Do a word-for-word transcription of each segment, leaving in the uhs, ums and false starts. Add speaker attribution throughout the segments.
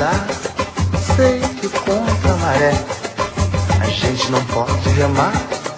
Speaker 1: nadar. Sei que contra a maré a gente não pode remar.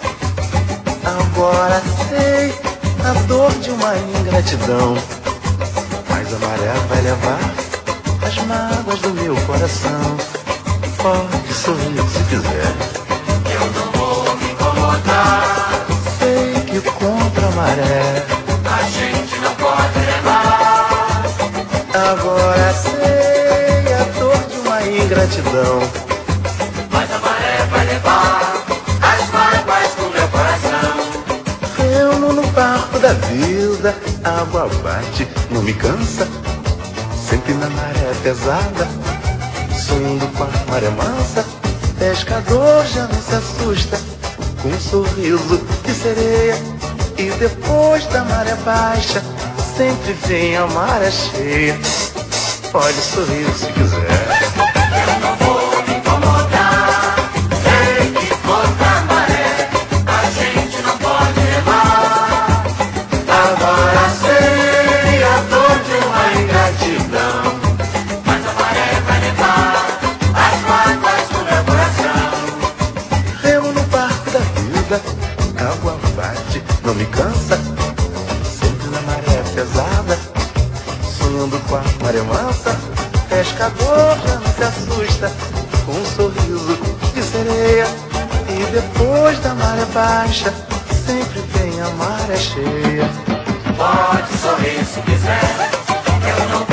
Speaker 1: Agora sei a dor de uma ingratidão, mas a maré vai levar as mágoas do meu coração. Pode sorrir se quiser,
Speaker 2: eu não vou me incomodar.
Speaker 1: sei que contra a maré
Speaker 2: A gente não pode remar.
Speaker 1: agora sei a dor de uma ingratidão,
Speaker 2: Mas a maré vai levar as mágoas do meu coração.
Speaker 1: remo no barco da vida, a água bate, não me cansa, sempre na maré pesada, sonhando com a maré mansa. Pescador já não se assusta, com um sorriso de sereia, e depois da maré baixa sempre vem a maré cheia. Pode sorrir se quiser,
Speaker 2: Eu não vou me incomodar. Sei que contra a maré a gente não pode remar.
Speaker 1: agora sei a dor de uma ingratidão,
Speaker 2: Mas a maré vai levar as mágoas do meu coração.
Speaker 1: remo no barco da vida, água bate, não me cansa, sempre na maré pesada, sonhando com a maré mansa. Pescador já não se assusta, com um sorriso de sereia, e depois da maré baixa sempre vem a maré cheia.
Speaker 2: Pode sorrir se quiser, eu não